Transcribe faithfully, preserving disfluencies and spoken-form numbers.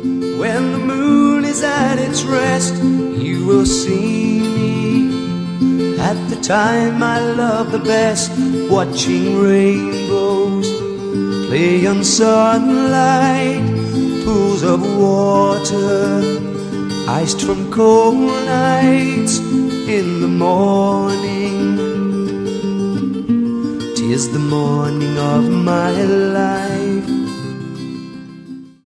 When the moon is at its rest, you will see me at the time I love the best, watching rainbows play on sunlight, pools of water iced from cold nights. In the morning, 'tis the morning of my life.